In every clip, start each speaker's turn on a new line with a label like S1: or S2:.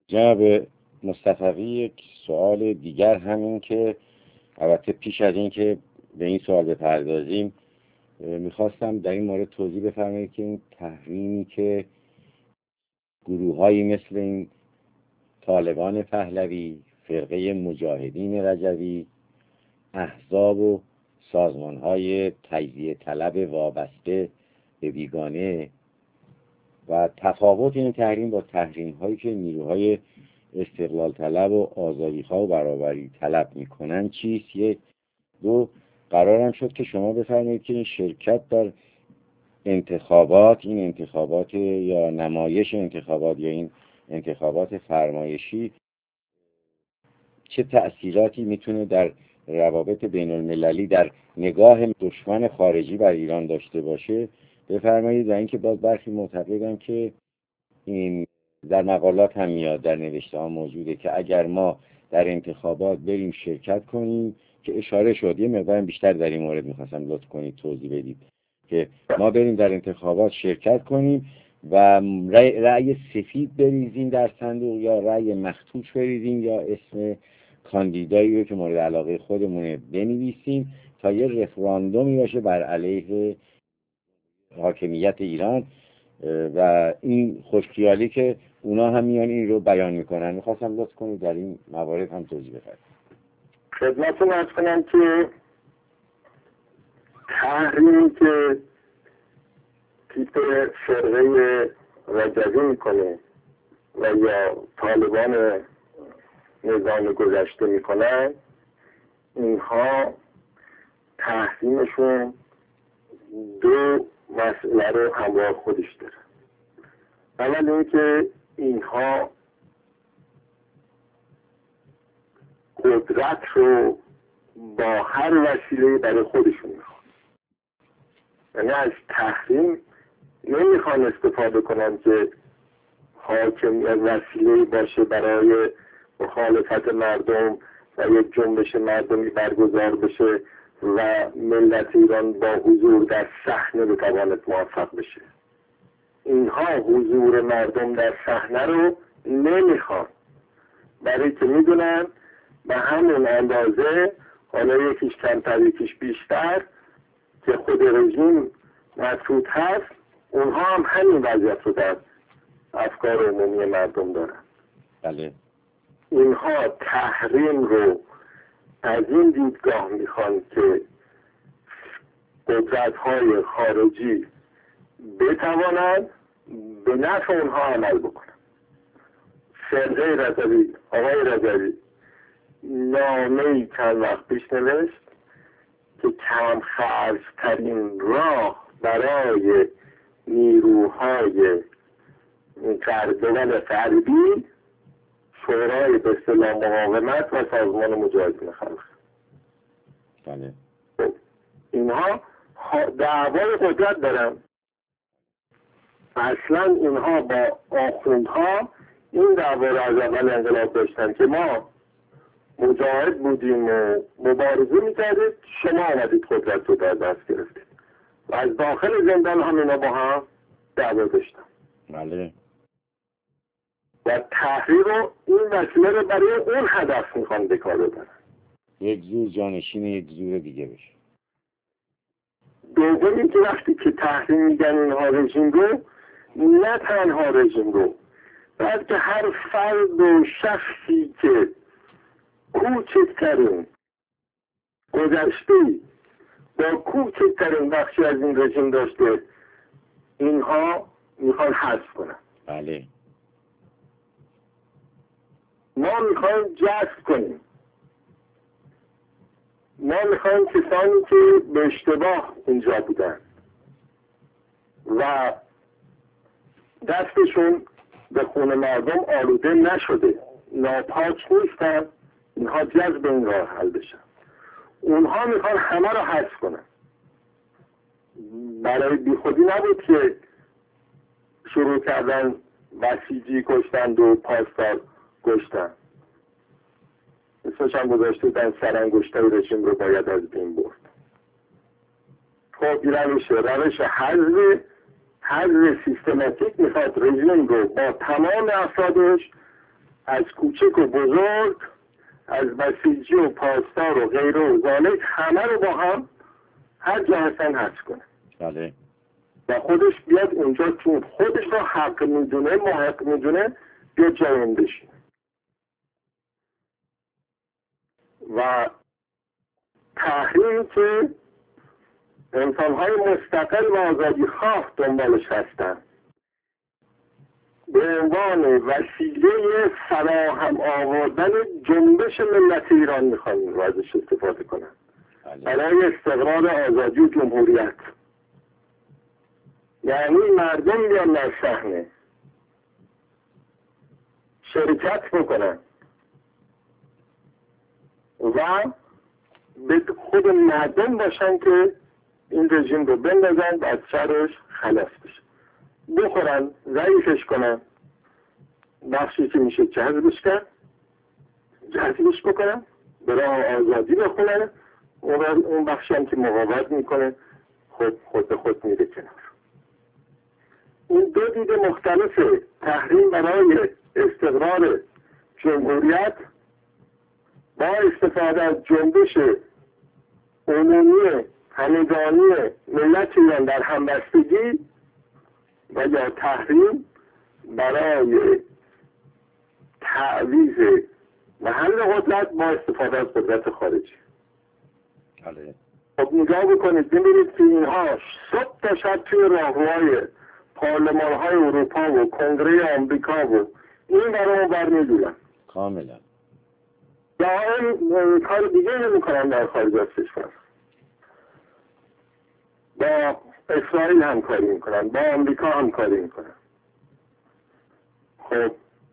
S1: جناب مصطفی، یک سوال دیگر همین که البته پیش از این که به این سوال بپردازیم میخواستم در این مورد توضیح بفرمایید که این تحریمی که گروه‌هایی مثل این طالبان پهلوی، فرقه مجاهدین رجوی، احزاب و سازمان‌های تجزیه طلب وابسته به بیگانه و تفاوت این تحریم با تحریم‌هایی که نیروهای استقلال طلب و آزادی‌خواه و برابری طلب میکنن چیست؟ یک دو، قرارم شد که شما بفرمایید که این شرکت در انتخابات، این انتخابات یا نمایش انتخابات یا این انتخابات فرمایشی چه تأثیراتی میتونه در روابط بین المللی در نگاه دشمن خارجی بر ایران داشته باشه بفرمایید. و اینکه باز برخی معتقدن که این در مقالات هم میاد، در نوشته ها موجوده که اگر ما در انتخابات بریم شرکت کنیم، که اشاره شد یه مقدار بیشتر در این مورد میخواستم لطف کنید توضیح بدید، که ما بریم در انتخابات شرکت کنیم و رأی سفید بریزیم در صندوق یا رأی مخطوط بریزیم یا اسم کاندیدایی رو که مورد علاقه خودمونه بنویسیم تا یه رفراندومی باشه بر علیه حاکمیت ایران. و این خوشخیالی که اونا هم میان این رو بیان میکنن. میخواستم لطف کنید در این موارد هم توضیح بفرمایید.
S2: خدمتتون عرض کنم که تحریمی که تیپ فرقه رجوی میکنه و یا طالبان نظام گذشته میکنن، اینها تحریمشون دو مسئله رو همراه خودش داره. اول اینکه اینها قدرت رو با هر وسیله برای خودشون میخوان، یعنی از تحریم نمیخوان استفاده کنن که حاکمیت وسیله باشه برای مخالفت مردم و یک جنبش مردمی برگزار بشه و ملت ایران با حضور در صحنه بتواند موفق بشه. اینها حضور مردم در صحنه رو نمیخوان، برای که میدونن به همون اندازه، حالا یکیش کمتر یکیش بیشتر، که خود رژیم مطرود هست، اونها هم همین وضعیت رو در افکار عمومی مردم دارن.
S1: بله.
S2: اینها تحریم رو از این دیدگاه میخوان که قدرت‌های خارجی بتوانند به نفع اونها عمل بکنن. فرقه رجوی، آقای رجوی نامه‌ای چند وقت پیش نوشت که کم خرج ترین راه برای نیروهای دول غربی شورای به اصطلاح مقاومت و سازمان مجاهدین خلق.
S1: بله.
S2: اینها دعوای قدرت دارن. اصلا اینها با آخوندها این دعوا رو از اول انقلاب داشتن که ما مجاهد بودیم و مبارزه میکردید، شما آمدید قدرت رو در دست گرفتید. و از داخل زندان هم اینا با هم دعوا داشتن.
S1: بله.
S2: و تحریر رو این وسیله رو برای اون هدف میخوان به کار ببرن،
S1: یک زور جانشین یک زور دیگه بشه.
S2: دومی که وقتی که تحریم میگن اینها رژیم رو، نه تنها رژیم رو، بلکه هر فرد و شخصی که کوچکترین گذشته‌ای با کوچکترین بخشی از این رژیم داشته، اینها میخوان حذف کنن.
S1: بله.
S2: ما میخوایم جذب کنیم. ما میخوایم کسانی که به اشتباه اینجا بودن و دستشون به خون مردم آلوده نشده، ناپاک نیستن، اینها جذب این راه حل بشن. اونها میخوان همه رو حذف کنن. برای بیخودی نبود که شروع کردن بسیجی کشتند و پاسدار کشتن. اسمش هم گذاشته در سرانگشتای رژیم رو باید از بین برد. خب روش حذف سیستماتیک میخواد رژیم رو با تمام افرادش از کوچک و بزرگ، از بسیجی و پاسدار و غیره و ذالک، همه رو با هم هر جا هستن حذف کنه.
S1: بله.
S2: و خودش بیاد اونجا چون خودش رو حق میدونه، محق میدونه، بیاد جای اون بشینه. و تحریم که انسان‌های مستقل و آزادی خواه دنبالش هستن، به عنوان وسیله فراهم آوردن جنبش ملت ایران میخوان رو ازش استفاده کنن برای استقرار آزادی و جمهوریت. یعنی مردم بیان در صحنه شرکت بکنن و به خود مردم باشن که این رژیم رو بندازن و از شرش خلاص بشه، بخورن، ضعیفش کنن، بخشی که میشه جذبش بکنن، به راه آزادی بخونن، اون بخشی هم که مقاومت میکنه خود به خود میره کنار. این دو دید مختلف تحریم برای استقرار جمهوریت با استفاده از جنبش عمومی همگانی ملت ایران در همبستگی و یا تحریم برای تعویض محل قدرت با استفاده از قدرت خارجی. خب نگاه بکنید ببینید که اینها صبح تا شب توی راهروهای پارلمان‌های اروپا و کنگره آمریکا و این برای برمی‌دونن
S1: کاملا
S2: دائم کار دیگه نمی‌کنن در خارج از کشور. با اسرائیل همکاری میکنن، با آمریکا همکاری میکنن. خب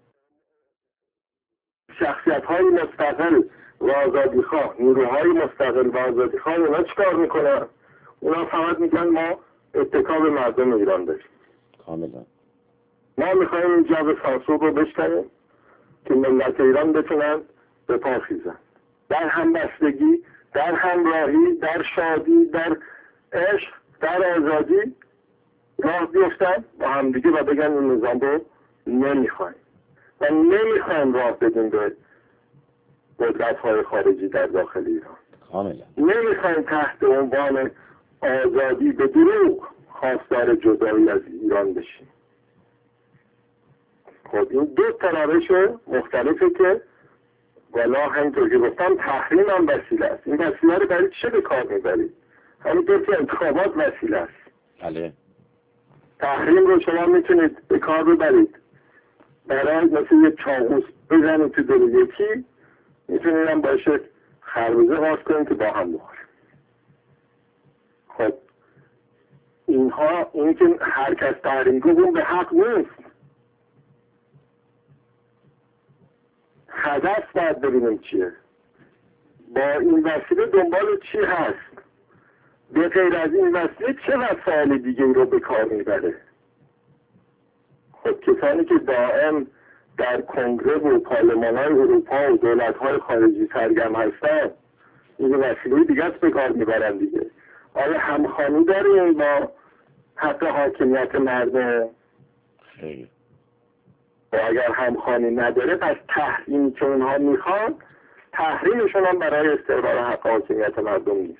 S2: شخصیت‌های مستقل و آزادیخواه، نیروهای مستقل و آزادیخواه، اونا چیکار میکنن؟ اونا فقط میگن ما اتکا به مردم ایران داریم.
S1: کاملا
S2: ما میخوایم این جو سانسور رو بشکنیم که ملت ایران بتونن به پا خیزن، در همبستگی، در همراهی، در شادی، در عشق، در آزادی راه بیفتن با همدیگه و بگن این نظام رو نمیخوایم و نمیخوایم راه بدیم به قدرت‌های خارجی در داخل ایران.
S1: کاملا
S2: نمیخوایم تحت عنوان آزادی به دروغ خواستار جدایی از ایران بشیم. خب این دو روش مختلفه که والا همینطور که گفتم تحریم هم وسیله است. این وسیله رو برای چه به کار میبرید؟ همینطور که انتخابات وسیله است.
S1: بله.
S2: تحریم رو شما میتونید به کار ببرید برای مثل یک چاقوس بزنید تو دل یکی، میتونید هم باشه خربزه باز کنید که با هم بخوریم. خب اینها این که هر کس تحریم کنه به حق نیست. هدف باید ببینیم چیه، با این وسیله دنبال چی هست، به غیر از این وسیله چه وسایل دیگه رو به کار میبره. خب کسانی که دائم در کنگره و پارلمان‌های اروپا و دولت‌های خارجی سرگرم هستن این وسیله دیگه است به کار میبرن دیگه. آیا همخوانی داره با حق حاکمیت مردم؟
S1: خیلی.
S2: و اگر همخوانی نداره پس تحریمی که اونها میخوان تحریمشون هم برای استقرار حق حاکمیت مردم نیست.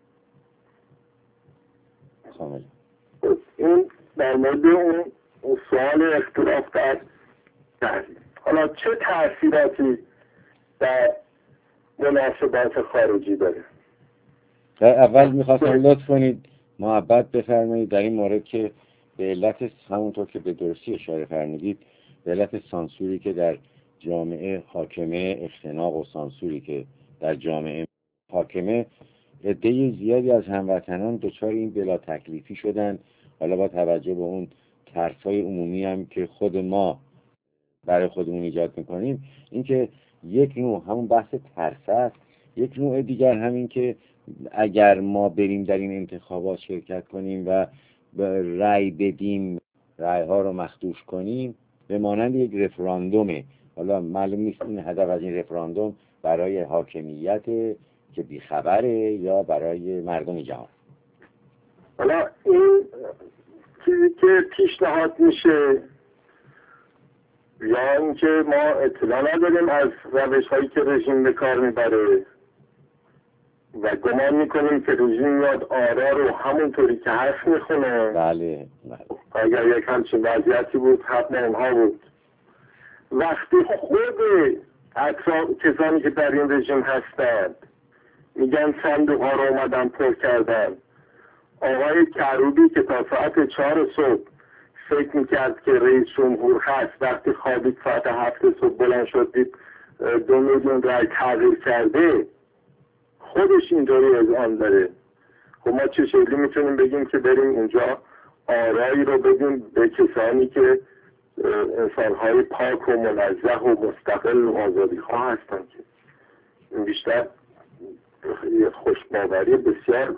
S1: کاملا.
S2: این در مورد اون سوال اختلاف در تحریم. حالا چه تأثیراتی در مناسبات خارجی داره؟
S1: در اول میخواستم لطف کنید محبت بفرمایید در این مورد که به علت همونطور که به درستی اشاره فرمودید به علت سانسوری که در جامعه حاکمه، اختناق و سانسوری که در جامعه حاکمه، عده زیادی از هموطنان دچار این بلا تکلیفی شدن. حالا با توجه به اون ترس‌های عمومی هم که خود ما برای خودمون ایجاد میکنیم، این که یک نوع همون بحث ترس است، یک نوع دیگر همین که اگر ما بریم در این انتخابات شرکت کنیم و رأی بدیم، رأی‌ها رو مخدوش کنیم، به مانند یک رفراندومه. حالا معلوم نیست این هدف از این رفراندوم برای حاکمیت که بیخبره یا برای مردم جهان.
S2: حالا این چیزی که پیشنهاد میشه یا اینکه ما اطلاع نداریم از روش هایی که رژیم به کار میبره و گمان میکنیم که رژیم میاد آرا رو همونطوری که هست میخونه.
S1: بله.
S2: اگر یک همچین وضعیتی بود حتما اونها بود. وقتی خود کسانی که در این رژیم هستند میگن صندوق ها رو اومدن پر کردن، آقای کروبی که تا ساعت 4 صبح فکر میکرد که رئیس جمهور هست، وقتی خوابید ساعت 7 صبح بلند شد دید 2 میلیون رای تغییر کرده، خودش اینطوری اذعان داره. خب ما چه شکلی میتونیم بگیم که بریم اونجا آرایی رو بدیم به کسانی که انسانهای پاک و منزه و مستقل و آزادی خواه هستن؟ که این بیشتر خوشباوری بسیار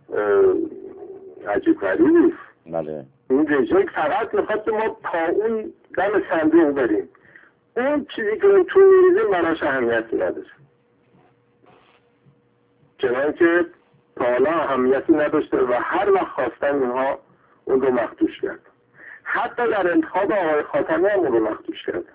S2: عجیب غریبی است.
S1: بله.
S2: این رژیم فقط میخواد که ما تا اون دم صندوق بریم، اون چیزی که اون تو میریزیم براش اهمیتی نداره، چنان که تا حالا اهمیتی نداشته و هر وقت خواستن اینها اون رو مخدوش کردن. حتی در انتخاب آقای خاتمی هم اون رو مخدوش کردن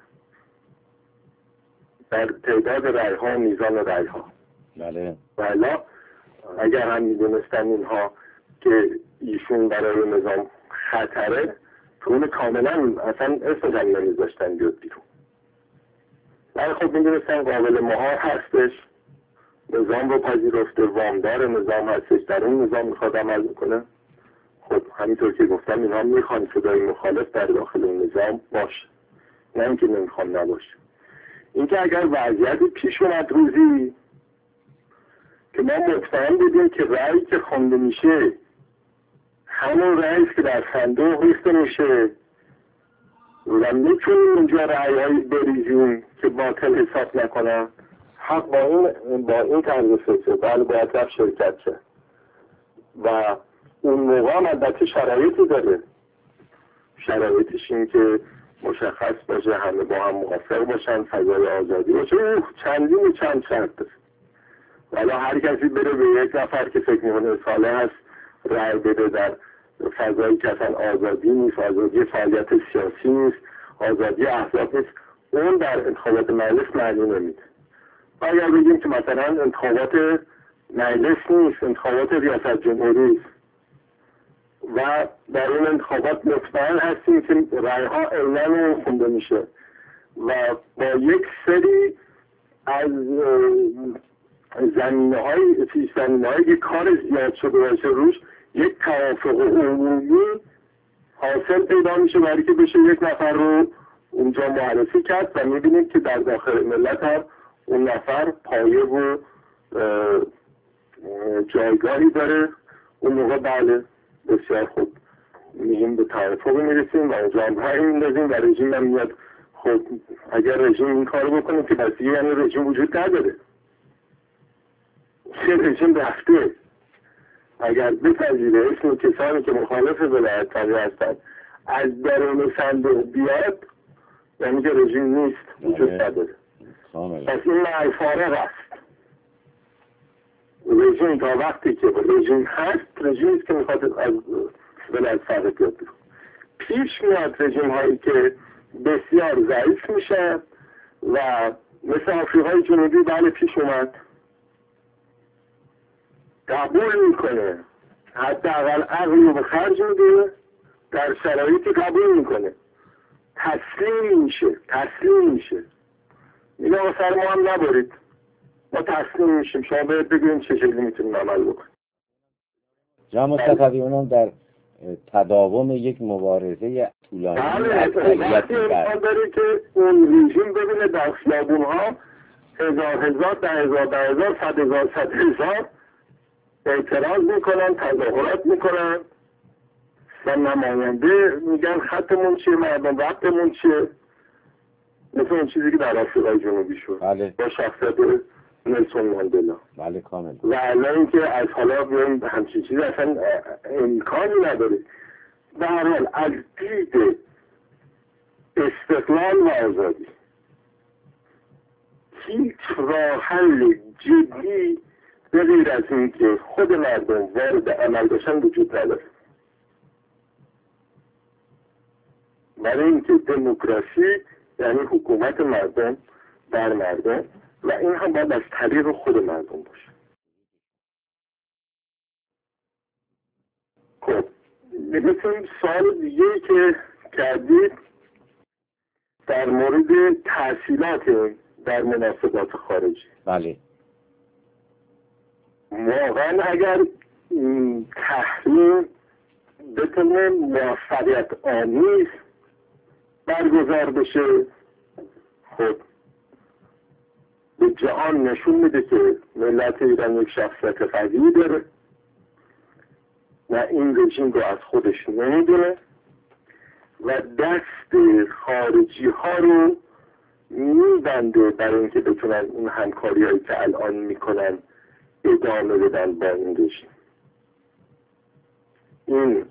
S2: در تعداد رای ها و میزان رای ها.
S1: بله.
S2: والا اگر هم میدونستن اینها که ایشون برای نظام خطره، اون کاملا اصلا اسمش هم نمیذاشتن بیاد بیرون. ولی خب میدونستن قابل مهار هستش، نظام رو پذیرفته، وامدار نظام هستش، در اون نظام میخواد عمل بکنه. خب همینطور که گفتم اینها میخوان صدای مخالف در داخل اون نظام باشه، نه اینکه نمیخوان نباشه. اینکه اگر وضعیتی پیش اومد روزی که ما مطمئن بودیم که رأی که خونده میشه همون رأی که در صندوق ریخته میشه و میتونیم اونجا رأی‌هایی بریزیم که باطل حساب نکنن، حق با این طرز فکر بله باید رفت شرکت کرد. و اون موقع هم البته شرایطی داره، شرایطش این که مشخص باشه، همه با هم موافق باشن، فضای آزادی باشه، چندین چند شرط داره. ولی هر کسی بره به یک نفر که فکر می‌کنه صالح هست رأی بده در فضایی که اصلا آزادی نیست، آزادی فعالیت سیاسی نیست، آزادی احزاب نیست، اون در انتخابات مجلس معنی نمیده. و اگر بگیم که مثلا انتخابات مجلس نیست، انتخابات ریاست جمهوری است و در این انتخابات مطمئن هستیم که رأی‌ها عیناً خونده میشه و با یک سری از زمینه‌های که کار زیاد شده باشه روش یک توافق عمومی حاصل پیدا میشه برای که بشه یک نفر رو اونجا معرفی کرد و میبینیم که در داخل ملت هم اون نفر پایه و جایگاهی داره. اون موقع بله بسیار خوب میگیم به توافق میرسیم و اونجا هم رأی میندازیم و رژیم هم میاد. خب اگر رژیم این کارو بکنه که بس دیگه یعنی رژیم وجود نداره، چه رژیم رفته. اگر بپذیره اسم کسانی که مخالف ولایت فقیه هستند از درون صندوق بیاد، یعنی که رژیم نیست، وجود نداره. پس این معی فارغ است. رژیم تا وقتی که رژیم هست، رژیمی است که میخواد از ولایت فقیه بیاد. پیش میاد رژیم هایی که بسیار ضعیف میشه و مثل آفریقای جنوبی بله پیش اومد، قبول میکنه، حداقل عقلی رو به خرج میده، در شرایطی قبول میکنه، تسلیم میشه میگه سر ما هم نبرید، ما تسلیم میشیم، شما باید بگیم چه شکلی میتونیم عمل بکنیم.
S1: جناب مصطفی اونم در تداوم یک مبارزه طولانی
S2: اکثریتی امکان داره که اون رژیم ببینه در خیابون ها 1000 10,000 100,000 اعتراض میکنن، تظاهرات میکنن و نماینده میگن خطمون چیه، مردم وقتمون چیه، مثل اون چیزی که در آفریقای جنوبی شد.
S1: بله.
S2: با شخصیت نلسون ماندلا.
S1: بله کامل.
S2: و الان اینکه از حالا بیایم همچین چیزی اصلا امکانی نداره. به هر حال از دید استقلال و آزادی هیچ راه حل جدی به غیر از این که خود مردم وارد عمل بشن وجود نداره. برای اینکه دموکراسی یعنی حکومت مردم بر مردم و این هم باید از طریق خود مردم باشه. خب ببینیم سوال دیگه که کردید در مورد تحصیلات در مناسبات خارجی.
S1: بله.
S2: واقعا اگر تحریم بتونه موفقیت آمیز برگزار بشه، خب به جهان نشون میده که ملت ایران یک شخصیت قوی داره و این رژیم رو از خودش نمیدونه و دست خارجی ها رو میبنده برای اینکه بتونن اون همکاری هایی که الان میکنن ادامه بدن با این رژیم. این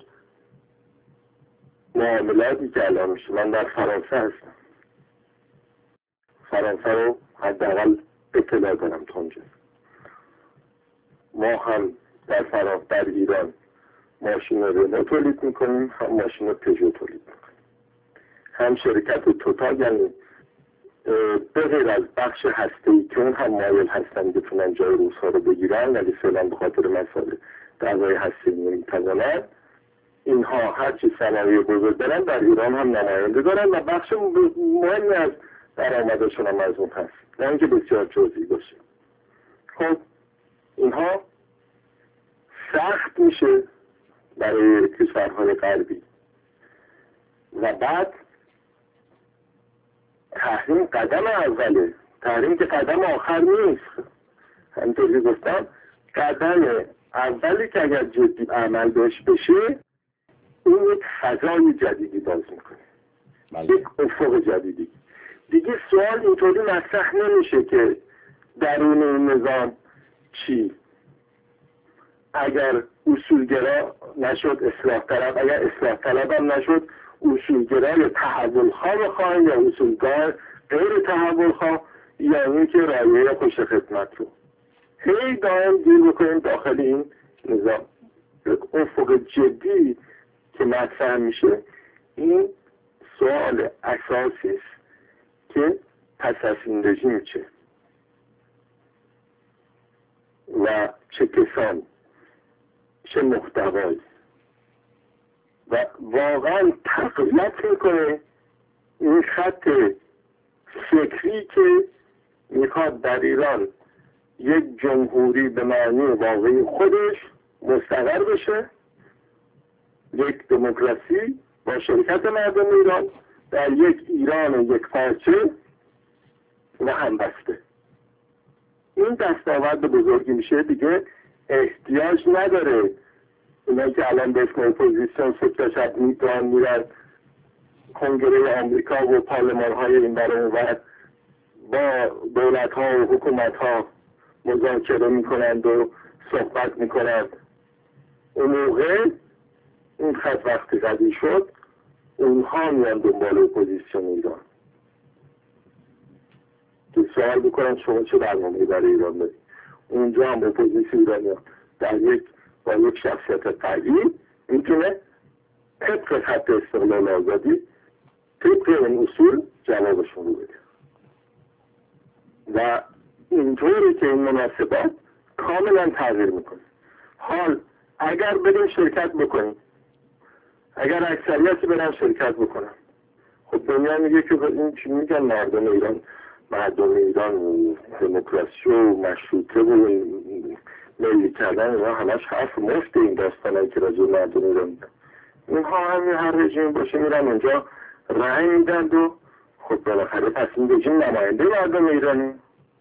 S2: معاملاتی که الان میشه، من در فرانسه هستم، فرانسه رو حداقل اطلاع دارم تا اونجا. ما هم در فرانسه در ایران ماشین رنو تولید میکنیم، هم ماشین پژو تولید میکنیم، هم شرکت توتال، یعنی به غیر از بخش هسته‌ای که اون هم مایل هستن بتونن جای روس‌ها رو بگیرن ولی فعلا به خاطر مسائل دعوای هسته‌ای نمیتونن، اینها هرچی صنایع بزرگ دارن در ایران هم نماینده دارن و بخش مهمی از درآمدشون هم از اون هست، نه اینکه بسیار جزئی باشه. خب اینها سخت میشه برای کشورهای غربی و بعد تحریم قدم اوله، تحریم که قدم آخر نیست. همینطوری گفتم قدم اولی که اگر جدی عمل بهش بشه این یک فضای جدیدی باز میکنه، یک افق جدیدی. دیگه سوال اینطوری مطرح نمیشه که درون این نظام چی؟ اگر اصولگرا نشد اصلاح طلب، اگر اصلاح طلب هم نشد اصولگرا یا تحول خواه بخواهیم یا اصولگرا غیر تحول خواه، یعنی که رایه خوش خدمت رو هی دائم دیر بکنیم داخل این نظام. افق جدی که مطرح میشه این سوال اساسی است که پس از این رژیم و چه کسان، چه محتوایی، و واقعا تقویت میکنه این خط فکری که میخواد در ایران یک جمهوری به معنی واقعی خودش مستقر بشه، یک دموکراسی با شرکت مردم ایران در یک ایران یک پارچه و همبسته. این دستاورد بزرگی میشه، دیگه احتیاج نداره اینایی که الان به اسم اپوزیسیون صبح شب میرن کنگره آمریکا و پارلمان های این برای اونور با دولت ها و حکومت ها مذاکره میکنند و صحبت میکنند. اون موقع این خط وقتی قدی شد اونها میان دنبال اپوزیسیون ایران که سوال بکنن شما چه برنامه‌ای برای ایران دارید. اونجا هم اپوزیسیون ایرانی با یک شخصیت قوی میتونه طبق خط استقلال آزادی طبق این اصول جوابشون رو بده و اینطوری که این مناسبات کاملا تغییر میکنه. حال اگر بریم شرکت بکنیم، اگر اکثریتی برن شرکت بکنن، خب دنیا میگه که این چی میگن مردم ایران دموکراسی و مشروطه و ملی کردن اینا همش حرف مفت. این داستانایی که راجع مردم ایران میگن اینها همین هر رژیم باشه میرن اونجا رأی میدن و خب بالاخره پس این رژیم نماینده مردم ایرانی.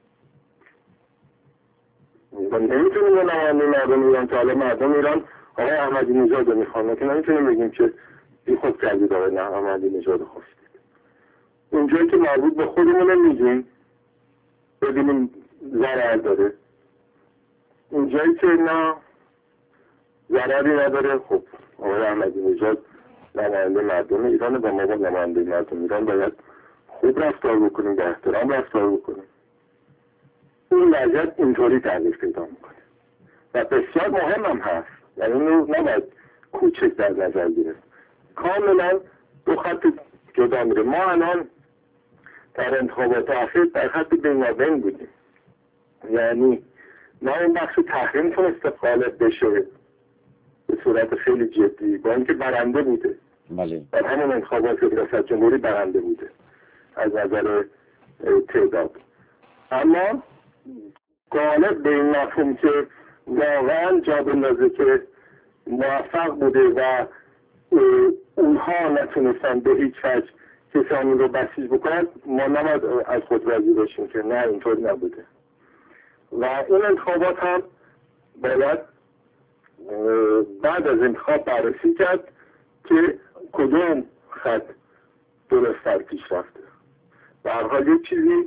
S2: نمیتونیم به نماینده مردم ایران که حالا مردم ایران آقای احمدی نژاد رو میخوان که نمیتونیم بگیم که بی خود کردید آقای احمدی نژاد خواستید. اونجایی که مربوط به خودمون میگیم ببینیم ضرر داره، اونجایی که نه ضرری نداره خب آقای احمدی نژاد نماینده مردم ایران و ما با نماینده مردم ایران باید خوب رفتار بکنیم، با احترام رفتار بکنیم. این وضعیت اینطوری تغییر پیدا میکنه و بسیار مهم هم هست، یعنی اینو نباید کوچک در نظر گرفت. کاملا دو خط جدا میره. ما الان در انتخابات اخیر در خط بینابین بودیم. یعنی نه این بخش تحریم تونست غالب بشه به صورت خیلی جدی، با اینکه برنده بوده.
S1: بله.
S2: در همون انتخابات ریاست جمهوری برنده بوده از نظر تعداد، اما غالب به این مفهوم که واقعا جا بندازه که موفق بوده و اونها نتونستن به هیچ وجه کسانی رو بسیج بکنن، ما نباید از خود راضی باشیم که نه اینطور نبوده. و این انتخابات هم باید بعد از انتخاب بررسی کرد که کدوم خط درست در پیش رفته. به هر حال یک چیزی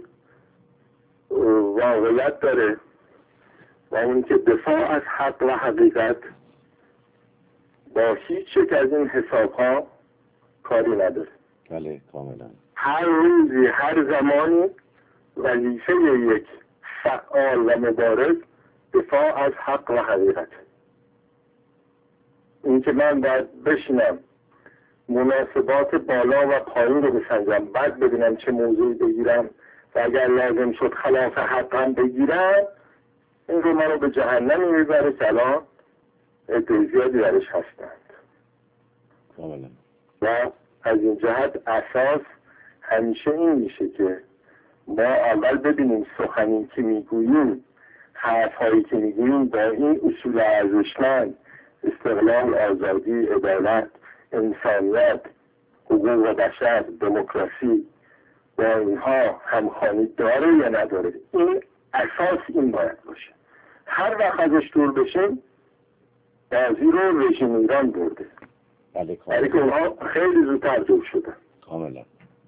S2: واقعیت داره و اون که دفاع از حق و حقیقت با هیچ یک از این حساب ها کاری نداره.
S1: بله کاملا.
S2: هر روزی هر زمانی وظیفه یک فعال و مبارز دفاع از حق و حقیقت. این که من باید بشینم مناسبات بالا و پایین رو بسنجم، بعد ببینم چه موضوعی بگیرم و اگر لازم شد خلاف حقم بگیرم، این رو من رو به جهنمی میبره که الان عده زیادی درش هستند.
S1: کاملا.
S2: و از این جهت اساس همیشه این میشه که ما اول ببینیم سخنی که میگوییم، حرفهایی که میگوییم با این اصول ارزشمند، استقلال، آزادی، عدالت، انسانیت، حقوق بشر، دموکراسی، با اینها همخوانی داره یا نداره. این اساس این باید باشه. هر وقت ازش دور بشیم بازی رو رژیم ایران برده.
S1: بله
S2: برای که اونها خیلی زودتر دور شدن.
S1: کاملا.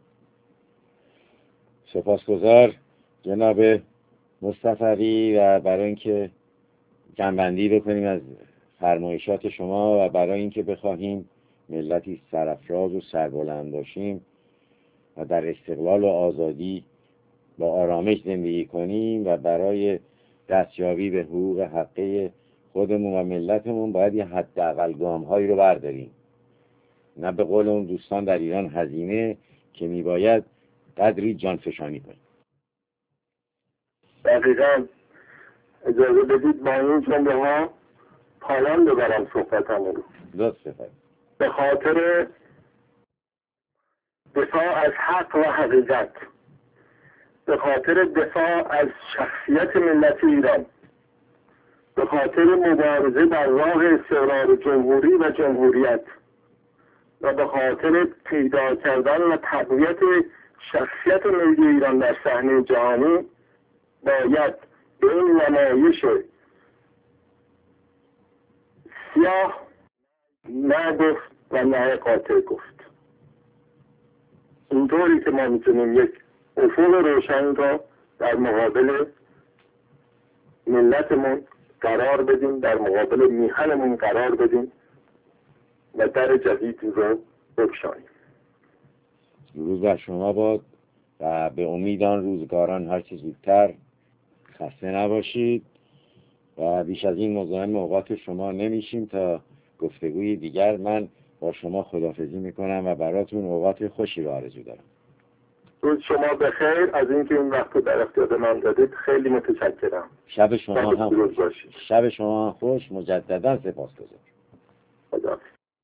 S1: سپاسگزار جناب مصطفی و برای اینکه جنبندی بکنیم از فرمایشات شما و برای اینکه بخواهیم ملتی سرافراز و سربلند باشیم و در استقلال و آزادی با آرامش زندگی کنیم و برای دستیابی به حقوق حقه خودمون و ملتمون باید یه حداقل گام‌هایی رو برداریم. نه به قول اون دوستان در ایران هزینه که میباید قدری جانفشانی کنیم.
S2: دقیقا. اجازه بدید با این جمله ها پایان ببرم صحبتم رو.
S1: لطف بفرمایید.
S2: به خاطر دفاع از حق و حقیقت، به خاطر دفاع از شخصیت ملت ایران، به خاطر مبارزه در راه استقرار جمهوری و جمهوریت و به خاطر پیدا کردن و تقویت شخصیت ملی ایران در صحنه جهانی باید به این نمایش سیاه نه گفت و نه قاطع گفت. اینطوری که ما میتونیم یک افق روشن را در مقابل ملتمون قرار بدیم، در مقابل میهنمون قرار بدیم و در جدیدی رو بگشاییم.
S1: روز بر شما باد و به امید آن روزگاران هر چه زودتر. خسته نباشید و بیش از این مزاحم اوقات شما نمیشیم. تا گفتگوی دیگر من با شما خداحافظی میکنم و براتون اوقات خوشی رو آرزو دارم.
S2: روز شما بخیر. از اینکه این وقت رو در اختیار من دادید خیلی متشکرم.
S1: شب شما هم خوش. شب شما هم خوش. مجددا سپاسگزارم.
S2: خدا.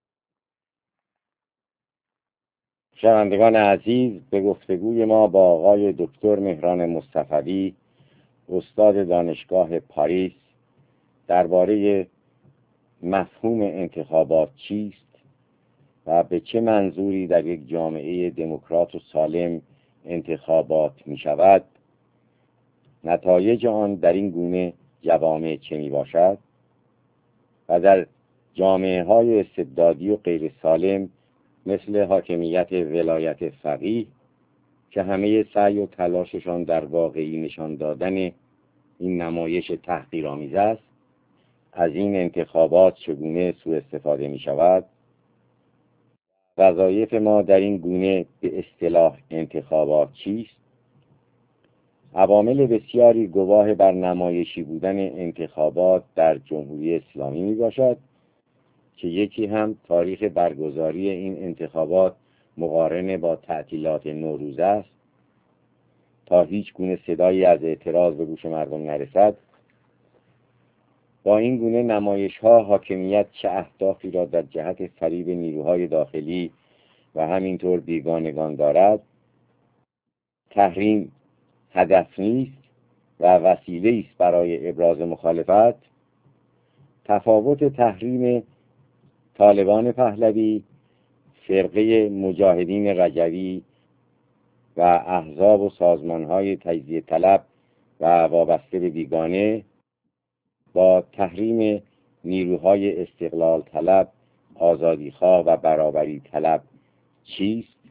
S1: شنوندگان عزیز، به گفتگوی ما با آقای دکتر مهران مصطفی، استاد دانشگاه پاریس، درباره مفهوم انتخابات چیست و به چه منظوری در یک جامعه دموکرات و سالم انتخابات می شود، نتایج آن در این گونه جوامع چه می باشد و در جامعه های استبدادی و غیر سالم مثل حاکمیت ولایت فقیه که همه سعی و تلاششان در واقعی نشان دادن این نمایش تحقیرآمیز است، از این انتخابات چگونه سوء استفاده می شود. وظایف ما در این گونه به اصطلاح انتخابات چیست؟ عوامل بسیاری گواه بر نمایشی بودن انتخابات در جمهوری اسلامی می باشد که یکی هم تاریخ برگزاری این انتخابات مقارن با تعطیلات نوروز است تا هیچ گونه صدایی از اعتراض به گوش مردم نرسد. با این گونه نمایش‌ها حاکمیت چه اهدافی را در جهت فریب نیروهای داخلی و همینطور بیگانگان دارد. تحریم هدف نیست و وسیله است برای ابراز مخالفت. تفاوت تحریم طالبان پهلوی، فرقه مجاهدین رجوی و احزاب و سازمان‌های تجزیه طلب و وابسته به بیگانه با تحریم نیروهای استقلال طلب، آزادیخواه و برابری طلب چیست؟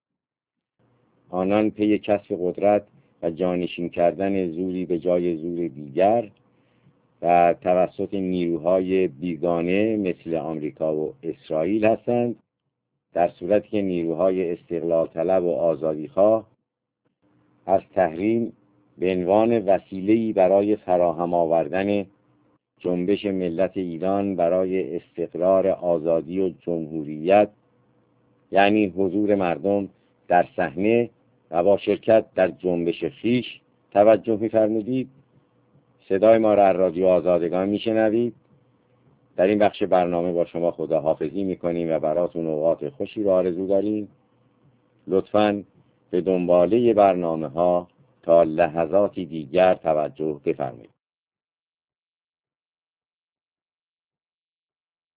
S1: آنان پی کسب قدرت و جانشین کردن زوری به جای زور دیگر و توسط نیروهای بیگانه مثل آمریکا و اسرائیل هستند، در صورتی که نیروهای استقلال طلب و آزادیخواه از تحریم به عنوان وسیله‌ای برای فراهم آوردن جنبش ملت ایران برای استقرار آزادی و جمهوریت، یعنی حضور مردم در صحنه و با شرکت در جنبش خویش توجه می‌فرمودید. صدای ما را از رادیو آزادگان میشنوید. در این بخش برنامه با شما خداحافظی میکنیم و براتون اوقات خوشی را آرزو داریم. لطفاً به دنباله برنامه ها تا لحظاتی دیگر توجه بفرمایید.